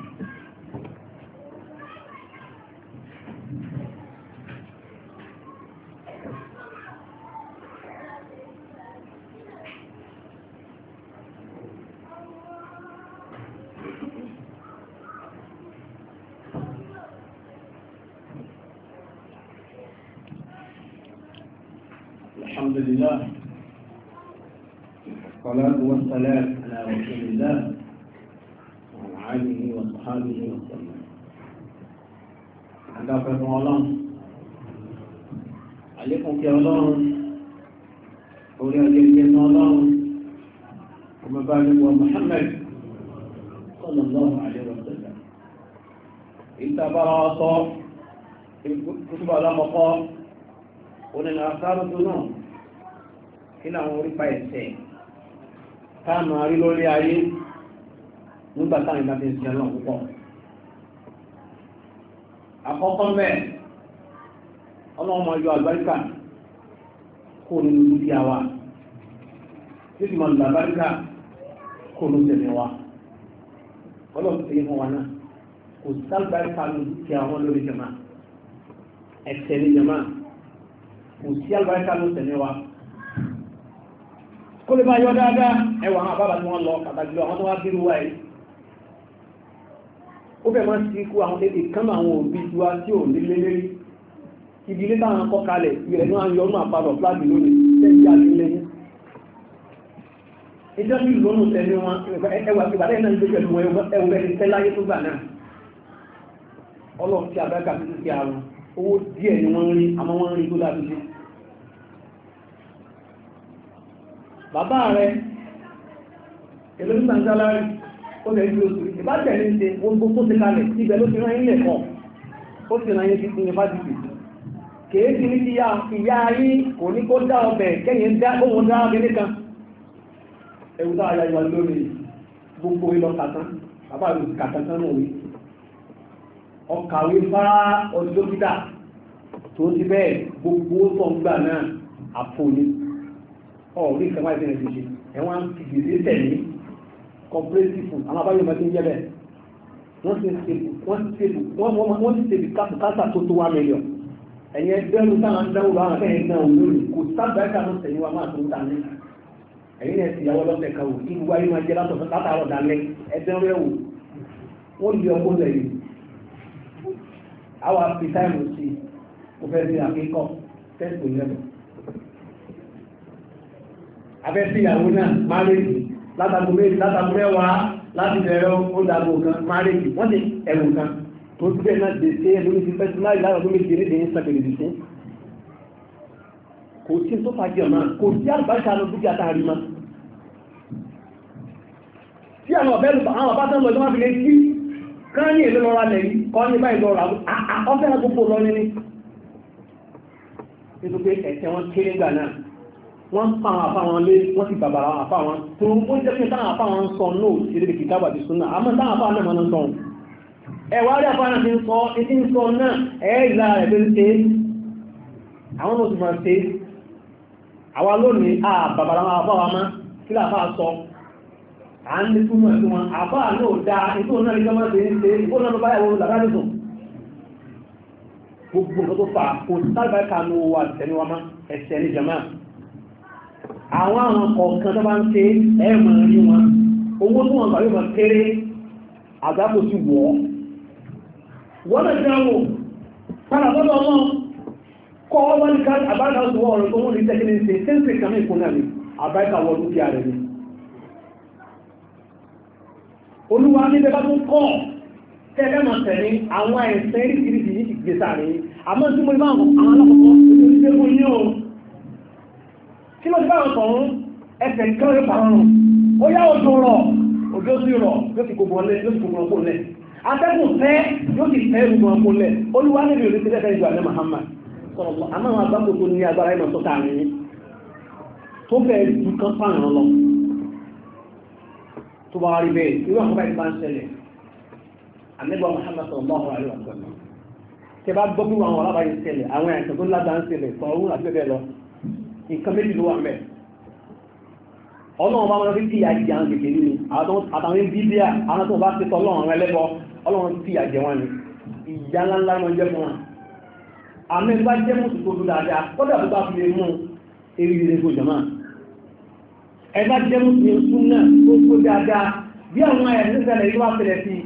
Speaker 1: الحمد لله والصلاة والسلام على رسول الله وعلى آله وصحبه وسلم. عندك الله عليكم يا الله أولاد الجنة الله وما بالك ومحمد صلى الله عليه وسلم. إنت براءة كتب على مقام ونن آثار الذنوب kí làwọn orípa ẹ̀ṣẹ̀ káàmù àrí lórí ayé nígbà táwọn ìbá ti ń ṣe lọ́wọ́ púpọ̀. Àkọ́kọ́ mẹ́ ọlọ́run máa yọ àlùbáríkà kó nínú dúkìá wa títí máa lọ àlùbáríkà kó nínú tẹ̀lé wa ọlọ́run ti yé fún wa náà kò sí àlùbáríkà nínú dúkìá wọn lórí jàmá ẹ̀ṣẹ̀ ní jàmá kò sí àlùbáríkà nínú tẹ̀lé wa. Kó lè bá yọ dáadáa ẹwà àwọn àbábà tí wọ́n lọ pàtàkì lọ àwọn tó wá bírú wáyé ó fẹ́ máa sí kú àwọn tètè kánà àwọn òbí tí wá tí ò ní lélẹ́rí ibi ilé táwọn kọ́ kalẹ̀ ìrẹ̀ ní wọ́n yọ ọ́nà àpapọ̀ fúláàbì lónìí tẹ́jì àlélẹ́yìn ìjọ́ sí lónù tẹ́lẹ̀ wọn ẹwà tí bàtẹ́ náà ń gbé pẹ̀lú ẹwù ẹni tẹ́ láyé tó gbà náà ọlọ́run tí abẹ́ka tó ti àrùn owó díẹ̀ ni wọ́n rí àmọ́ wọ́n rí tó dábí sí bàbá rẹ̀ èlò ní sàǹsálárì ó tẹ̀lé tí ó sì ìbájẹ̀ ní ṣe gbogbo tó ti kalẹ̀ ibẹ̀ ló ti rán ilẹ̀ kan ó sì rán yẹn sí yunifásitì kèéjì ní ti ìyá ayé kò ní kó dá ọbẹ̀ kẹ́yìn dá ohun dá ọbẹ̀ nìkan ẹ̀wù tó ayá ìwà lórí gbogbo ìlọ kàtán bàbá rẹ̀ kàtán tán náà wí ọkàwé bá ọdún dókítà tó ti bẹ́ẹ̀ gbogbo tó ń gbà náà àfòní ọ̀rí ìkẹwàá ìbẹ̀rẹ̀ ti ṣe ẹ̀wọ̀n ti gbèsè tẹ̀lé cooperative àwọn abáyọ̀ mọ́ tí ń jẹ́ bẹ́ẹ̀ wọ́n ti ṣe kásà tó tó 1 million ẹ̀yẹ ẹgbẹ́rún táwọn ń dáwọ́ àwọn akẹ́yìn náà olórí kò sábà ẹ̀ka ló tẹ̀lé wa máa tó ń ta ní ẹ̀yìn náà ti yàwó lọ́sẹ̀ kan wò kí wáyé máa jẹ́ látàrọ̀ dalẹ̀ ẹgbẹ́rún ẹ̀wò wọ́n lé ọkọ̀ lẹ́yìn àwọn afi táìmù sí mo fẹ́ sí àkíkọ́ tẹ́sítò lẹ́bọ̀ afẹ́sí ìyàwó náà márèjì látàgbò mẹ́wàá láti bẹ̀rẹ̀ ó dàgbò kan márèjì wọ́n ti ẹ̀rù kan tó ti bẹ́ẹ̀ náà dé sí ẹlòmí ti fẹ́sí láì lára tó méjì nídìí ń sàkèrè dì sí kò sí tó fàájì ọ̀nà kò sí àlùbáríkà ló dúkìá tá a rí ma tí àwọn ọ̀bẹ́lù àwọn ọ̀bá tán lọ tó má fi lè sí kán ní èlò lọ́ra lẹ̀ yìí kọ́ ní báyìí lọ́ra ọ̀fẹ́ gbogbo lọ ní nítorí pé ẹ̀tẹ́ wọn kéré gbà náà wọ́n ń pa àwọn àfá wọn lé wọ́n ti bàbàrà àwọn àfá wọn tó ó jẹ́ pé táwọn àfá wọn ń sọ náà sí lè kìtàbà ti súnà àmọ́ táwọn àfá náà mọ́ sọ ẹwà rí àfá náà ti ń sọ etí ń sọ náà ìlà rẹ̀ pé ń ṣe àwọn náà ti máa ṣe àwa lónìí bàbàrà àwọn àfá wa má kí láfá sọ à ń lé túnmọ̀ sí wọn àfá náà dá ètò náà lè jọmọ́ sí ń ṣe ìbò náà bá yàwó làbá nìsùn
Speaker 2: gbogbo nǹkan tó fà kò sábà kanú wa tẹ̀lé wa má ẹ̀sẹ̀ ní jama àwọn kọ̀ọ̀kan tó bá ń ṣe ẹ̀mọ̀ rí wọn owó tó wọn gbà yóò máa kéré àgbàpò sí wọ́n lè jẹ́ wò padà bọ́dọ̀ wọn kọ́ wọ́n ní ká àbáríkà oṣù wọ́n ọ̀rọ̀ tó wọ́n ní tẹ́kínì ṣe sẹ́ńsì kan ní ìkúnnà ní àbáríkà wọ́n dúkìá rẹ̀ ni olúwa ní bẹ́bá tó kọ́ tẹ́lẹ̀ máa tẹ̀lé àwọn ẹ̀sẹ̀ ìrìsìrìsì yìí ti gbé sáré àmọ́ tí mo ní máa àwọn alákọ̀ọ́kọ́ ìgbé fún yín o kí ló ti báwọn sọ̀rún ẹsẹ̀ kan rẹ̀ pàrọ̀rùn ó yá òjò rọ̀ òjò sí rọ̀ yóò ti gbogbo ọkọ̀ lẹ̀ atẹ́kùn fẹ́ yóò ti fẹ́ gbogbo ọkọ̀ lẹ̀ olúwa níbi òní ti lẹ́fẹ̀ẹ́ ìgbà ní Muhammad sọ̀rọ̀ àmọ́ àwọn àgbàkò tó ní agbára ìmọ̀ tó tààrin tó fẹ́ ju kan pààrọ̀ lọ tó bá rí bẹ́ẹ̀ irú àwọn báyìí bá ń ṣẹlẹ̀ àmẹ́gbà Muhammad sallallahu alaihi wa sallam tẹ bá gbọ́ bí àwọn alábàáyé ṣẹlẹ̀ àwọn ẹ̀sẹ̀ tó lágbà ń ṣẹlẹ̀ tọ̀rún àti bẹ́ẹ̀ lọ nǹkan méjì ló wà mẹ́ ọlọ́run bá wọn fi tíyà jẹ àwọn kékeré ni àtàwọn bíbíà àwọn tó bá ti tọ́ ọlọ́run ẹlẹ́bọ ọlọ́run tíyà jẹ wọn ni ìyá ńláńlá wọn jẹ́ fún wọn àmì bá jẹ́ mùsù tó dúdú dáadáa kọ́dà tó bá fi lè mú eré kó jọmọ́ ẹ bá jẹ́ mùsù ní sún náà tó kó dáadáa bí àwọn ẹ̀sìn ṣẹlẹ̀ yìí wá ṣẹlẹ̀ sí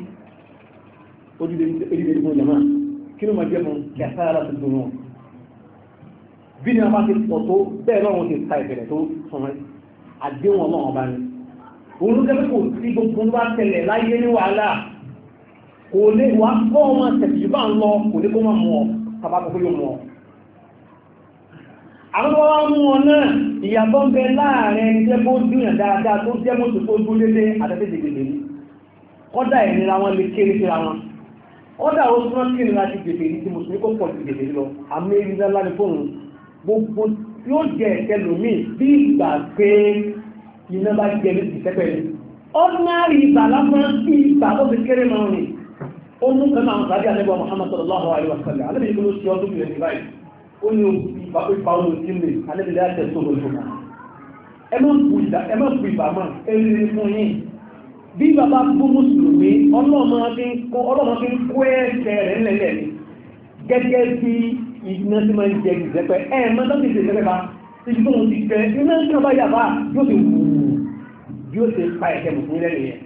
Speaker 2: ojúlé kó jọmọ́ kí ló máa jẹ́ fún kẹsàrà tó dùn wọn bí ni a bá ti pọ̀ tó bẹ́ẹ̀ náà wọ́n ti ta ìbẹ̀rẹ̀ tó sọmọ àdéhùn ọlọ́run ọba ni òun ló jẹ́ kó sí gbogbo bá tẹ̀lẹ̀ láyé ní wàhálà kò lè wá bọ́ ọmọ tẹ̀sí bá ń lọ kò lè kó máa mú ọ tàbákòókò yóò mú ọ. àwọn ọmọ wa mú ọ náà ìyàbọ̀ ń bẹ láàrin ẹni jẹ́ kó dúnyàn dáadáa tó jẹ́ mọ́tò tó dún dédé àtẹ́tẹ́dẹ̀gbẹ̀lẹ̀ ní kọ́dà ìnira wọn lè kéré síra wọn kọ́dà ó súnmọ́ kí nira ti gbèsè ní ti mùsùlùmí kó pọ̀ ti gbèsè lọ àmì ìrìnà ńlá ní fóònù gbogbo yóò jẹ ẹ̀kẹ́ lómi bí ìgbà pé iná bá jẹ ní ìsẹ́pẹ̀ ní ordinary ìgbà lásán sí ìgbà tó fi kéré máa rìn ó mú kan náà sáré àlẹ́gbà Muhammad sallallahu alaihi wa sallam alẹ́bí ìgbóná sí ọdún ìrìn ìbáyìí ó ní ipa olú tí lè alẹ́bí láti tó lójú náà ẹ má bu ìbà mọ́ ẹni fún yín bí bàbá fún mùsùlùmí ọlọ́mọ fi ń kó ẹ̀ṣẹ̀ rẹ̀ ńlẹ̀lẹ̀ ni gẹ́gẹ́ bí iná tí máa ń jẹ ìzẹ́pẹ́ mọ́tọ́ ti ìzẹ́pẹ́ bá ti tó ń ti fẹ́ iná tí wọ́n bá yàbá yóò ti wù yóò ti pa ẹ̀kẹ́ mùsùlùmí lẹ́yìn yẹn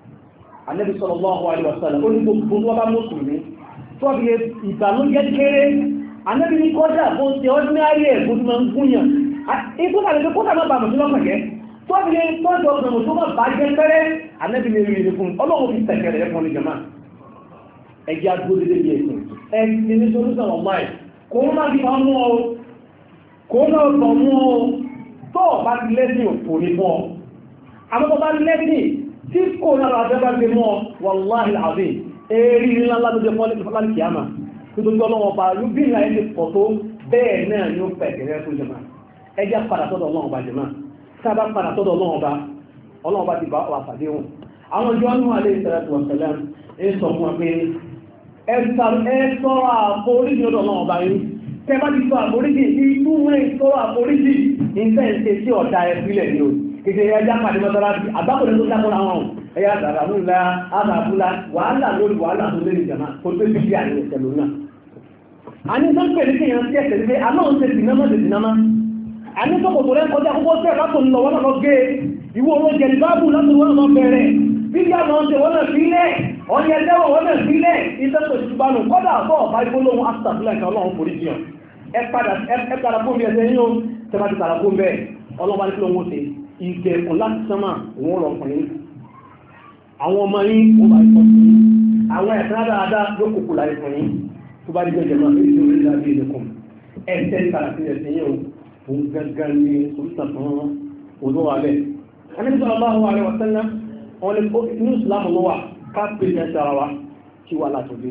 Speaker 2: Ànábì sallallahu alaihi wasallam ó ní gbogbo tó bá mùsùlùmí tó bí ìbànújẹ́ kéré Ànábì ní kọ́dà bó ti ordinary ẹ̀ bó ti máa ń gúnyàn ikú tàbí kó tàbí bá mùsùlùmí ọkàn jẹ́ tó bí tọ́jú ọkàn mùsùlùmí bá jẹ́ pẹ́rẹ́ Ànábì ní rí fún ọlọ́run fi tẹ̀kẹ̀rẹ̀ ẹ̀fọn ní jama ẹjẹ́ agbódédé bí ẹ̀sìn ẹ̀sìn ní solúsàn ọ̀gbá ẹ̀ kò ń má bí wọ́n mú ọ kò ń náà tọ̀ mú ọ tó bá ti lẹ́sìn òfò ní fún ọ àmọ́ bá lẹ́sìn tí kò náà àjẹ́ bá gbé mọ́ wàláhì àbí èrí ńlá ládójẹ́ fọ́lá kìámà tó tó gbọ́ lọ́wọ́ bá ló bí ìlà ẹni pọ̀ tó bẹ́ẹ̀ náà ni ó pẹ̀kẹ̀rẹ́ fún jẹma ẹjá padà sọ́dọ̀ ọlọ́run bá jẹma sábà padà sọ́dọ̀ ọlọ́run bá ti bá wà pàdé wọn àwọn ìjọ ọdún alẹ́ ìsẹ̀rẹ̀ tó ọ̀sẹ̀lẹ̀ ń sọ fún wa pé ẹ sọ̀rọ̀ àforíjì ọdọ̀ ọlọ́run bá yín tẹ́ bá ti sọ àforíjì inú rẹ̀ sọ̀rọ̀ àforíjì ìfẹ́ ìṣe sí ọ̀dà ẹ̀fílẹ̀ ni o kéde ẹjá pàdé mọ́tọ́lá bí àgbákòrò tó dákọ́ra wọn ẹ̀yà àdàbúlá àdàbúlá wàhálà lórí wàhálà tó lé ìjàmá kò tó bí i àyè ìṣẹ̀lú náà. a ní sọ́n pẹ̀lú kí èèyàn tí ẹ̀sẹ̀ lé aláwọn ṣe dìnámọ́ ṣe dìnámọ́ a ní sọ́kò tó rẹ́ kọjá púpọ̀ sí ẹ̀ká tó ń lọ wọ́n lọ gé ìwọ olóòjẹ̀ ní báàbù láti wọ́n lọ bẹ̀rẹ̀ bí i àmọ́ ṣe wọ́n náà sílẹ̀ ọ̀yẹ̀ lẹ́wọ̀ wọ́n náà sílẹ̀ iṣẹ́ tó ti bá nù kọ́dà àbọ̀ ọ̀bá ìgbólóhùn astagfirullah ìka ọlọ́run forí jiyàn ẹ padà fún mi ẹsẹ̀ yín o tẹ bá ti padà fún bẹ́ẹ̀ ọlọ́run bá ní kí ló ń wọ́n ṣe ìgbẹ̀kùn láti sánmà òun lọ fún yín àwọn ọmọ yín wọ́n bá ìfọ́ sí àwọn ẹ̀sán dáadáa ló kòkò láyé fún yín tó bá dígbẹ́ jẹ̀mọ́ èyí tó rí lábí ìlẹ̀kùn ẹ̀sẹ̀ ìtàrà sí ẹ̀sẹ̀ yẹn òun gángan ní orísàn fún òun wà bẹ́ẹ̀. Ànábì sallallahu alaihi wasallam wọn lè ní ìsìlámù ló wà káàpì ní ẹsẹ̀ ara wa kí wà látòdé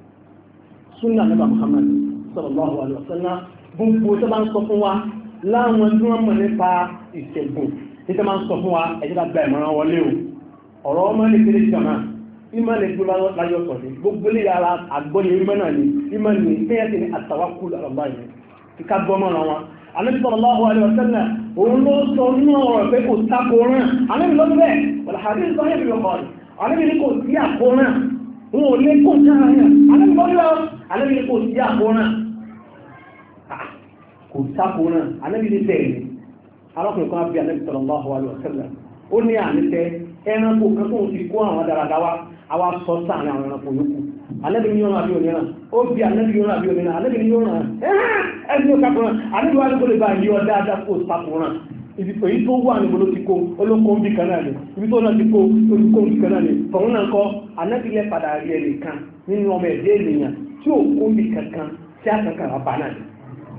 Speaker 2: súnà Ànábì Muhammad sallallahu alaihi wasallam gbogbo tó bá ń sọ fún wa láwọn tí wọ́n mọ̀ nípa ìṣègùn títẹ́ máa ń sọ fún wa ẹjọ́ lágbà ìmọ̀ràn wọlé o ọ̀rọ̀ ọmọ ní kéré jọmọ́ ìmọ̀ lè gbé láyọ̀ sọ̀dí gbogbo lè yára àgbọ́lé ìmọ̀ náà ni ìmọ̀ ní kéyàtì ní àtàwákùl àlọ́bá yìí kíká gbọ́mọ̀ ra wọn Ànábì sallallahu alaihi wasallam òun ló sọ nínú ọ̀rọ̀ pé kò takò rán Ànábì ló bẹ́ẹ̀ wal hadith sahih bil Bukhari Ànábì ní kò sí àkóràn wọn ò lè kó sára yẹn alẹ́bí lọ́rí lọ alẹ́bí lè kó sí àkóónà kò sákóónà alẹ́bí lè bẹ̀rẹ̀ alákùnrin kan bí alẹ́bí sallallahu alaihi wasallam ó ní àníṣẹ́ ẹranko kan tó ń fi kó àwọn dáradára àwa sọ sáàrin àwọn ẹranko yòókù alẹ́bí ní yọ́nà àbí òmìnira ó bí alẹ́bí yọ́nà àbí òmìnira alẹ́bí ní yọ́nà ẹ̀ẹ́dì ó kápọ̀rán alẹ́bí wá ní kó lè bá yọ dáadáa kó sákóónà èyí tó wà níbo ló ti kó olóko ń bí kan náà ni ibi tó náà ti kó olóko ń bí kan náà ni tọ̀hún náà kọ́ anábìlẹ̀ padà rí ẹ̀rẹ̀ kan nínú ọmọ ẹ̀dẹ́ ènìyàn tí ò kó bí kankan tí a kankan àbá náà ni.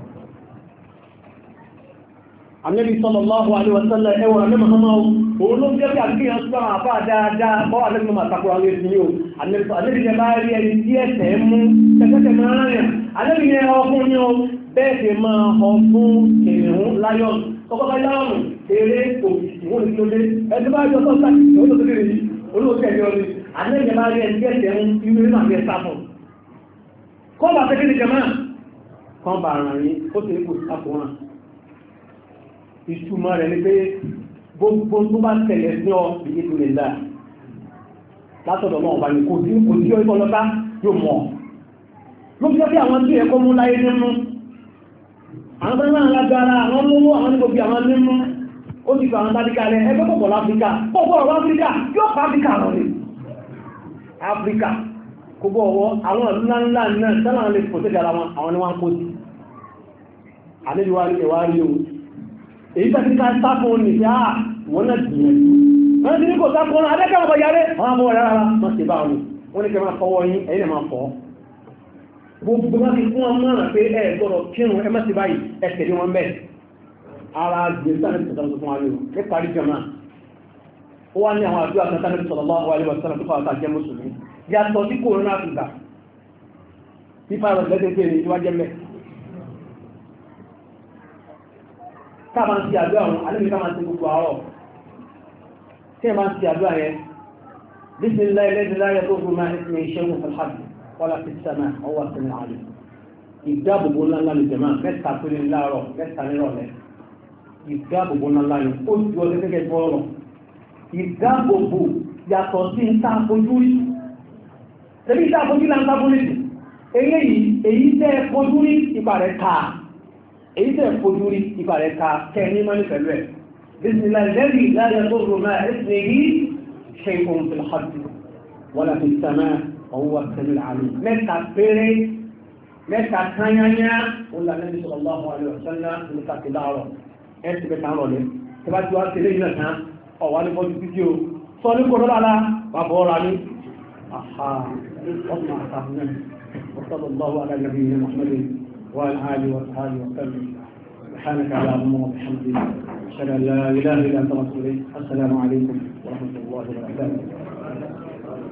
Speaker 2: Ànábì sallallahu alaihi wasallam ẹwọ̀n àmì mọ̀mọ́ òun ló jẹ́ bí àgbéyàn sọ àwọn àbá dáadáa bọ́ àlẹ́bí mọ̀ àtàkùn àwọn èsì yìí o àlẹ́bí yẹn bá rí ẹni tí ẹ̀sẹ̀ mú tẹ́tẹ́tẹ́ máa ń rìn àlẹ́bí yẹn ọkùn ní o bẹ́ẹ̀ sì máa ọ fún kìnìún láyọ̀n tọkọtà yáàmù eré òkìtì wọn ní lóde ẹni bá yọ sọ́ọ̀tà ìwọ́n tó tẹ́lẹ̀ yìí olóòtú ẹ̀yọ́ ni àlẹ́bí yẹn bá rí ẹni tí ẹ̀sẹ̀ mú irú nínú àgbẹ̀ sáfún kọ́ bá tẹ́kẹ́ ní jẹ́mọ́ kan bá ara yín ó sì ní kò sáfún wọn ìtumọ̀ rẹ̀ ní pé gbogbo tó bá tẹ̀lẹ̀ sí ọ ìdíkù lè dáa látọ̀dọ̀ náà wà ní kò sí ọjọ́ lọ́ta yóò mọ̀ ló fi jẹ́ àwọn tí ẹ̀kọ́ mú láyé nínú àwọn tó náà lágbára àwọn mú àwọn nígbò bí àwọn nínú ó ti fi àwọn tàbíkà rẹ̀ ẹgbẹ́ pọ̀pọ̀ láfíríkà pọ̀pọ̀ ọ̀rọ̀ áfíríkà yóò pa áfíríkà rọ̀ ní áfíríkà kò bọ̀ ọwọ́ àwọn ìlú ńlá náà tẹ́lá lè pòtẹ́jì ara wọn àwọn ni wọ́n kó sí àlejò wa rí ẹ̀wà rí o èyí tàbí ká sáfún ní sí àà wọ́n náà gbìyànjú wọ́n ti ní kò sáfún náà adẹ́kẹ́ ọmọ yàrá àwọn ọmọ rẹ̀ rárá wọ́n ti bá wọn wọ́n ní kẹ́ máa fọwọ́ yín ẹ̀yìn máa fọ́ gbogbo wọn ti fún ọmọ náà pé ẹ gbọ́dọ̀ kírun ẹ má ti báyìí ẹsẹ̀ ní wọn bẹ́ẹ̀ ara gbèsè àti ìtọ́jú fún wa ní parí jọmọ́ ó wá ní àwọn àdúrà kan tánàbí sallallahu alaihi wasallam tó fàwọn àjẹ́ mùsùlùmí yàtọ̀ sí kòrónà àfìgbà fífà rẹ̀ lẹ́gbẹ̀ẹ́ ní ìwájẹ́ mẹ́ káàbà ń ti àdúrà wọn alẹ́mìí káàbà ń ti gbogbo àárọ̀ tí ẹ máa ń ti àdúrà yẹn bismillah alladhi la yadurru ma'a ismihi shay'un fil ardi wala fis sama'i wa huwa as-sami'ul 'alim ìdáàbòbò ńláńlá ní jẹ̀má mẹ́ta péré láàárọ̀ mẹ́ta nírọ̀lẹ́ ìdáàbòbò ńláńlá ní ó ju ọdún gẹ́gẹ́ bọ́ ọ̀rọ̀ ìdáàbòbò yàtọ̀ sí ń tá fojú rí tẹ̀lé ìta fojú là ń tá fojú rí èyí tẹ́ fojú rí ipa rẹ̀ ká èyí tẹ́ fojú rí ipa rẹ̀ ká kẹ́ ní mọ́ní pẹ̀lú ẹ̀ bismillah alladhi la yadurru ma'a ismihi shay'un fil ardi wala fis sama'i wa huwa as-sami'ul 'alim mẹ́ta péré mẹ́ta kányányá ọlá Nabi sallallahu alaihi wasallam ní ká ti láàárọ̀ ẹ̀ ti bẹ̀ta rọ̀lẹ́ tí bá ti wá tẹ́lẹ̀ ìlú ẹ̀ta ọ̀wá ní bọ́jú títí o sọ ní kòrò lára bàbá ọ̀rọ̀ ní àhà ọ̀sán àtàkùnrin sallallahu ala nabiyyina Muhammadin wa ala alihi wa sahbihi wa sallam سبحانك اللهم وبحمدك أشهد أن لا إله إلا أنت أستغفرك السلام عليكم ورحمة الله وبركاته